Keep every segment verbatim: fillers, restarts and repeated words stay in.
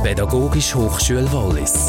Pädagogische Hochschule Wallis.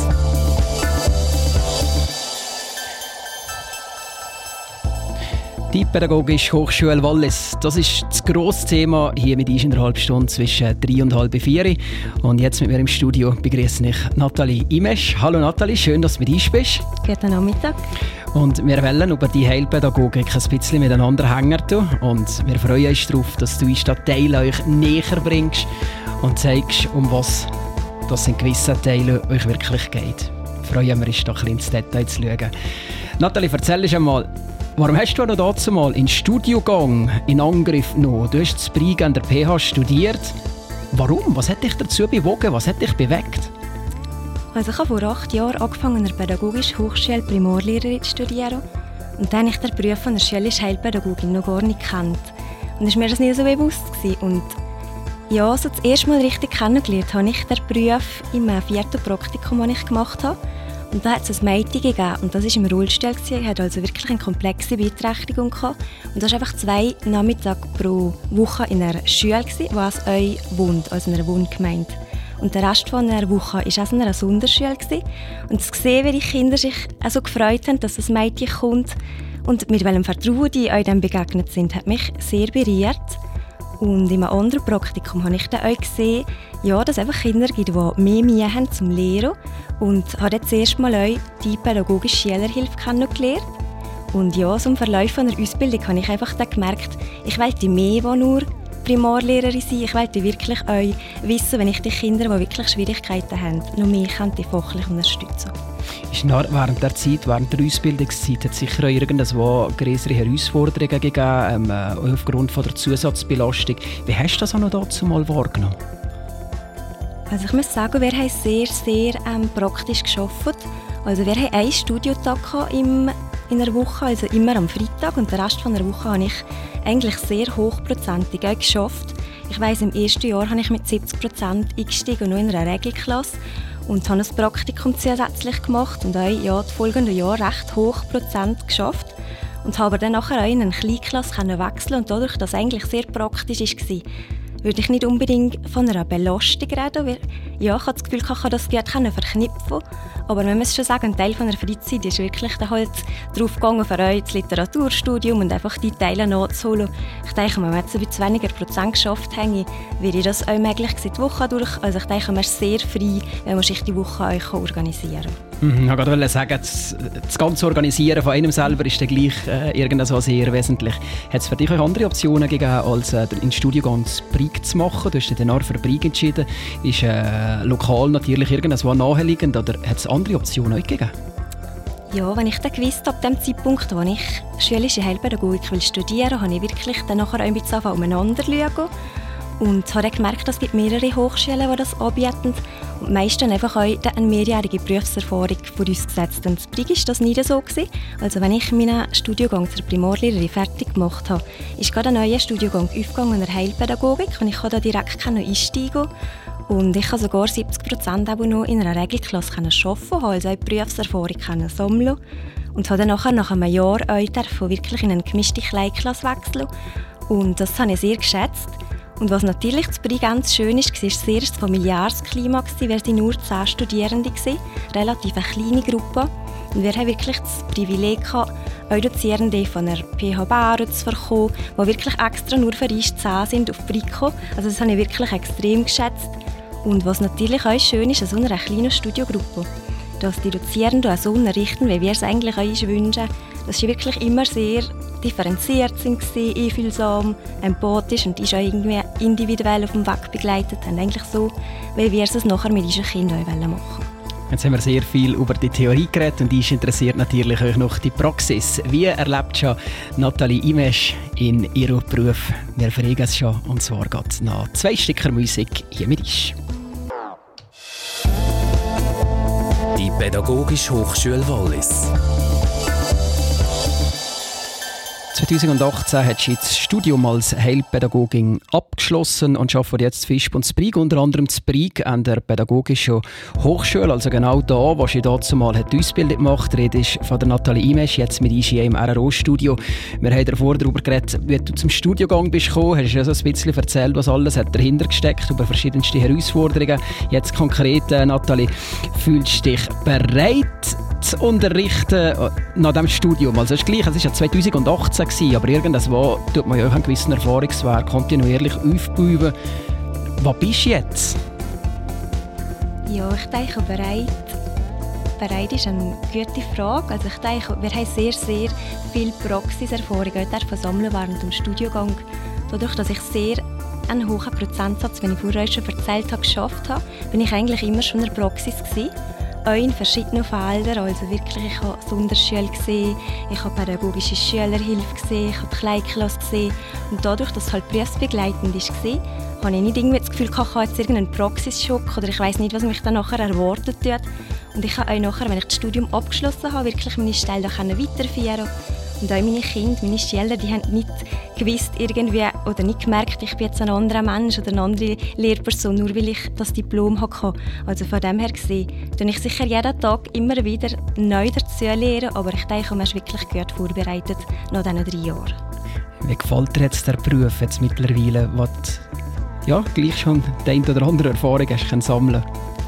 Die Pädagogische Hochschule Wallis, das ist das grosse Thema hier mit uns in der halben Stunde zwischen drei und halb vier. Und jetzt mit mir im Studio begrüße ich Nathalie Imesch. Hallo Nathalie, schön, dass du mit uns bist. Guten Nachmittag. Und wir wollen über die Heilpädagogik ein bisschen miteinander hängen. Und wir freuen uns darauf, dass du uns das Teil euch näher bringst und zeigst, um was das in gewissen Teilen euch wirklich geht. Freuen wir uns, da ein bisschen ins Detail zu schauen. Nathalie, erzähl uns einmal, warum hast du noch dazu mal in Studiengang in Angriff genommen? Du hast das Brieg an der P H studiert. Warum? Was hat dich dazu bewogen? Was hat dich bewegt? Also ich habe vor acht Jahren angefangen, an der Pädagogischen Hochschule Primarlehrerin zu studieren. Und dann habe ich den Beruf von der schulische Heilpädagogin noch gar nicht gekannt. Und es war mir das nicht so bewusst gewesen. Und ja, so das erste Mal richtig kennengelernt habe ich den Beruf im vierten Praktikum, das ich gemacht habe. Und da hat es ein Mädchen gegeben, und das war im Rollstuhl. Er hatte also wirklich eine komplexe Beeinträchtigung gehabt. Und das war einfach zwei Nachmittage pro Woche in einer Schule, die als «Eu» wohnt, also in einer Wohngemeinde. Und der Rest von einer Woche war auch in einer Sonderschule. Und zu sehen, wie die Kinder sich so gefreut haben, dass das Mädchen kommt und mit welchem Vertrauen die euch dann begegnet sind, hat mich sehr berührt. Und in einem anderen Praktikum habe ich dann auch gesehen, ja, dass es einfach Kinder gibt, die mehr Mühe haben zum Lehren. Und habe dann zuerst mal auch die pädagogische Schülerhilfe kennengelernt. Und ja, so im Verlauf einer Ausbildung habe ich einfach dann gemerkt, ich wollte mehr als nur Primarlehrerin sein. Ich wollte wirklich auch wissen, wenn ich die Kinder, die wirklich Schwierigkeiten haben, noch mehr könnte fachlich unterstützen. Ist während der Zeit, während der Ausbildungszeit, hat es sicher auch irgendwo größere Herausforderungen gegeben, ähm, aufgrund von der Zusatzbelastung. Wie hast du das auch noch dazu mal wahrgenommen? Also ich muss sagen, wir haben sehr, sehr ähm, praktisch gearbeitet. Also wir hatten einen Studiotag im, in der Woche, also immer am Freitag. Und den Rest von der Woche habe ich eigentlich sehr hochprozentig geschafft. Ich weiss, im ersten Jahr habe ich mit siebzig Prozent eingestiegen, noch in einer Regelklasse. Und habe ein Praktikum zusätzlich gemacht und auch ja, die folgenden Jahre recht hoch Prozent geschafft. Und habe dann nachher auch in eine Kleinklasse wechseln und dadurch, dass es eigentlich sehr praktisch war, würde ich nicht unbedingt von einer Belastung reden. Weil, ja, ich habe das Gefühl, ich kann das gut verknüpfen. Aber man muss schon sagen, ein Teil von der Freizeit ist wirklich dann halt darauf gegangen, für euch das Literaturstudium und einfach die Teile nachzuholen. Ich denke, wenn man jetzt ein bisschen weniger Prozent geschafft hätte, wäre das auch möglich gewesen, die Woche durch. Also ich denke, man ist sehr frei, wenn man sich die Woche auch organisieren kann. Mhm, ich wollte sagen, das, das ganze Organisieren von einem selber ist dann gleich äh, irgendwo sehr wesentlich. Hat es für dich auch andere Optionen gegeben, als äh, in Studiengang das Brieg zu machen? Du hast dich dann für Brieg entschieden. Ist äh, lokal natürlich irgendwo naheliegend oder hat es andere Optionen auch gegeben? Ja, wenn ich dann gewusst habe, ab dem Zeitpunkt, wo ich schulische Heilpädagogik will studieren will, habe ich wirklich dann nachher ein bisschen umeinander schauen. Und habe dann gemerkt, es gibt mehrere Hochschulen, die das anbieten. Und meistens einfach auch eine mehrjährige Berufserfahrung vorausgesetzt. Und bei Brieg war das nicht so gewesen. Also wenn ich meinen Studiengang zur Primarlehrerin fertig gemacht habe, ist gerade ein neuer Studiengang aufgegangen in der Heilpädagogik und ich konnte da direkt einsteigen. Und ich konnte sogar siebzig Prozent auch noch in einer Regelklasse arbeiten, also auch Berufserfahrung sammeln. Und habe dann nachher, nach einem Jahr auch wirklich in eine gemischte Kleinklasse wechseln. Und das habe ich sehr geschätzt. Und was natürlich zu Brieg ganz schön ist, war sehr ein familiäres Klima. Wir waren nur zehn Studierende, relativ eine kleine Gruppe. Und wir haben wirklich das Privileg gehabt, auch Dozierende von der P H Bären zu bekommen, die wirklich extra nur für uns zehn sind auf Brieg gekommen. Also das habe ich wirklich extrem geschätzt. Und was natürlich auch schön ist, an so einer kleinen Studiogruppe, dass die Dozierenden auch so unterrichten, wie wir es eigentlich uns wünschen, dass sie wirklich immer sehr differenziert sind, einfühlsam, empathisch und ist auch irgendwie individuell auf dem Weg begleitet haben. Eigentlich so, wie wir es nachher mit unseren Kindern machen wollen. Jetzt haben wir sehr viel über die Theorie geredet und uns interessiert natürlich auch noch die Praxis. Wie erlebt schon Nathalie Imesch in ihrem Beruf? Wir fragen es schon, und zwar geht es nach zwei Stücker Musik hier mit uns. Die Pädagogische Hochschule Wallis. zweitausendachtzehn hat sie das Studium als Heilpädagogin abgeschlossen und arbeitet jetzt Visp und Zbrig, unter anderem Zbrig an der Pädagogischen Hochschule, also genau da, wo sie dazu mal die Ausbildung gemacht hat. Rede ist von der Nathalie Imesch, jetzt mit uns hier im R R O-Studio. Wir haben davor darüber geredet, wie du zum Studiengang bist gekommen. Hast du ja so ein bisschen erzählt, was alles hat dahinter gesteckt, über verschiedenste Herausforderungen. Jetzt konkret, äh, Nathalie, fühlst du dich bereit zu unterrichten nach diesem Studium? Also es ist gleich, es war ja zweitausendachtzehn gewesen, aber irgendwo tut man ja auch einen gewissen Erfahrungswert kontinuierlich aufbauen. Was bist du jetzt? Ja, ich denke, bereit. Bereit ist eine gute Frage. Also ich denke, wir haben sehr, sehr viel Praxiserfahrung sammeln während dem Studiengang. Dadurch, dass ich sehr einen hohen Prozentsatz, wie ich vorher schon erzählt habe, geschafft habe, bin ich eigentlich immer schon in der Praxis gewesen. Auch in verschiedenen Feldern. Also wirklich, ich habe Sonderschule gesehen, ich habe pädagogische Schülerhilfe gesehen, ich habe die Kleinklasse gesehen. Und dadurch, dass es halt berufsbegleitend war, habe ich nicht irgendwie das Gefühl, ich habe jetzt irgendeinen Praxisschock oder ich weiss nicht, was mich dann nachher erwartet wird. Und ich habe auch nachher, wenn ich das Studium abgeschlossen habe, wirklich meine Stelle weiterführen. Und auch meine Kinder, meine Schüler, die haben nicht gewusst irgendwie oder nicht gemerkt, ich bin jetzt ein anderer Mensch oder eine andere Lehrperson, nur weil ich das Diplom hatte. Also von dem her gesehen, tue ich sicher jeden Tag immer wieder neu dazu lernen, aber ich denke, man ist wirklich gut vorbereitet nach diesen drei Jahren. Wie gefällt dir jetzt der Beruf jetzt mittlerweile, was ja, gleich schon die eine oder andere Erfahrung hast können sammeln?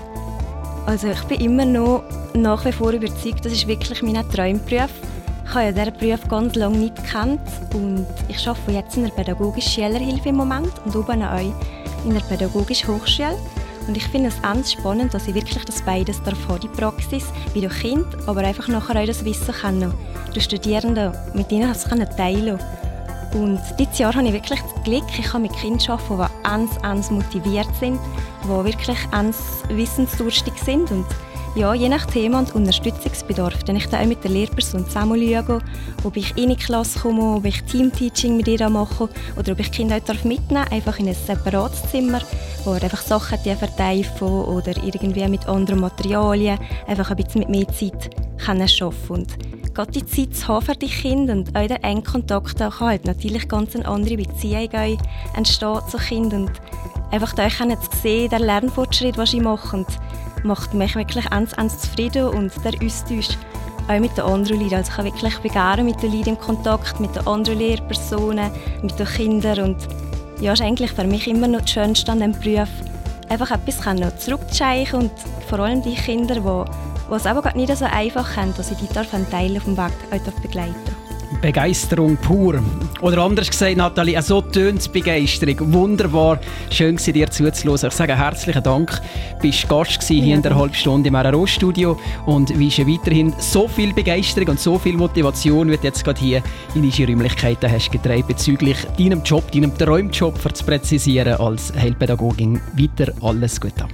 Also ich bin immer noch nach wie vor überzeugt, das ist wirklich mein Traumberuf. Ich habe ja diesen Beruf ganz lange nicht gekannt und ich arbeite jetzt in der pädagogischen Schülerhilfe im Moment und oben auch in der pädagogischen Hochschule. Und ich finde es ganz spannend, dass ich wirklich das beides darf haben, die Praxis bei den Kindern, aber einfach nachher auch das Wissen können, die Studierenden mit ihnen teilen. Und dieses Jahr habe ich wirklich das Glück, ich kann mit Kindern arbeiten, die ganz, ganz motiviert sind, die wirklich ganz wissensdurstig sind. Und ja, je nach Thema und Unterstützungsbedarf, dann ich dann auch mit der Lehrperson zusammen schauen, ob ich in die Klasse komme, ob ich Teamteaching mit ihr mache oder ob ich die Kinder auch mitnehmen darf, einfach in ein separates Zimmer, wo er einfach Sachen verteifen oder irgendwie mit anderen Materialien einfach ein bisschen mit mehr Zeit arbeiten kann. Und gerade die Zeit zu haben für die Kinder und auch der engen Kontakt kann halt natürlich ganz eine andere Beziehung entstehen zu Kindern. Und einfach da zu sehen, der Lernfortschritt, den sie machen, macht mich wirklich ganz, ganz zufrieden und der Austausch auch mit den anderen Leuten. Also ich bin wirklich gerne mit den Leuten in Kontakt, mit den anderen Lehrpersonen, mit den Kindern und ja, ist eigentlich für mich immer noch das Schönste an diesem Beruf, einfach etwas zurückzuscheichen und vor allem die Kinder, die es aber nicht so einfach haben, dass ich die einen Teil auf dem Weg auch begleiten darf. Begeisterung pur. Oder anders gesagt, Nathalie, so tönt Begeisterung. Wunderbar. Schön war dir zuzuhören. Ich sage herzlichen Dank. Du warst Gast hier ja. in der halben Stunde im R R O-Studio und wünsche weiterhin so viel Begeisterung und so viel Motivation, wie du jetzt gerade hier in unsere Räumlichkeiten hast getragen, bezüglich deinem Job, deinem Traumjob, für zu präzisieren als Heilpädagogin. Weiter alles Gute.